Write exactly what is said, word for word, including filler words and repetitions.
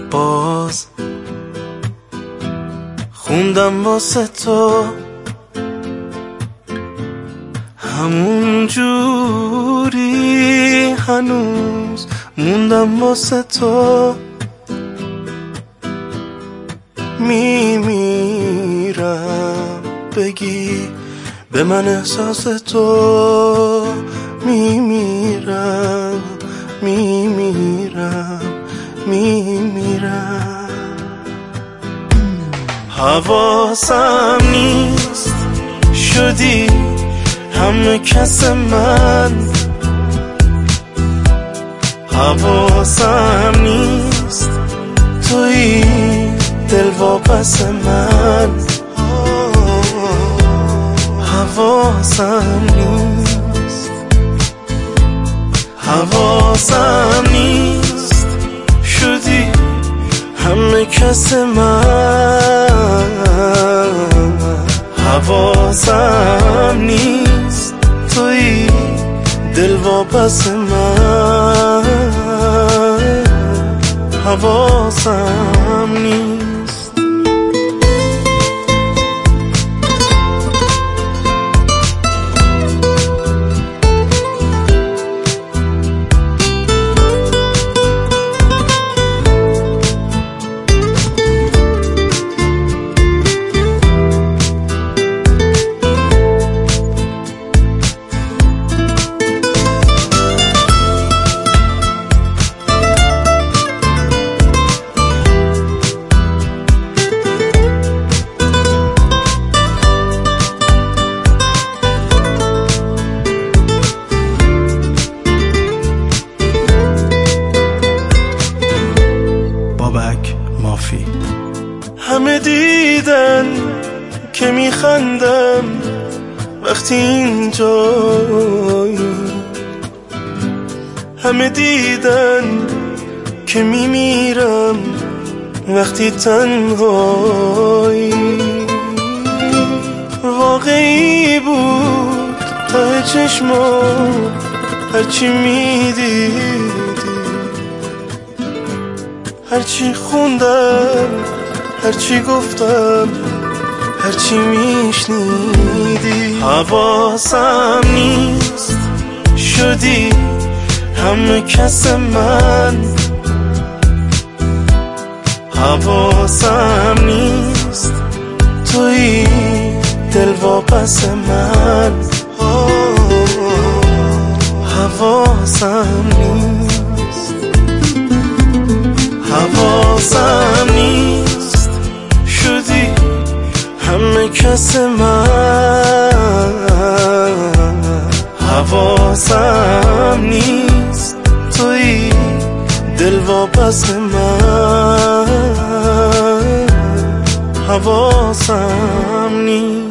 باز خوندم واسه تو همون جوری هنوز موندم واسه تو میمیرم بگی به من احساس تو میمیرم میمیرم میمیرم حواسم نیست شدی همه کس من حواسم نیست توی دل واپس من حواسم نیست حواسم نیست شدی همه کس من حواسم نیست توی دل واپس من حواسم نیست مافی همه دیدن که میخندم وقتی اینجایی همه دیدن که میمیرم وقتی تنهایی واقعی بود ته چشمام هرچی میدیدی هرچی خوندم هرچی گفتم هرچی میشنیدی حواسم نیست شدی همه کس من حواسم نیست توی دل واپس من حواسم نیست حواسم نیست شدی همه کس من حواسم نیست توی دل واپس من حواسم نیست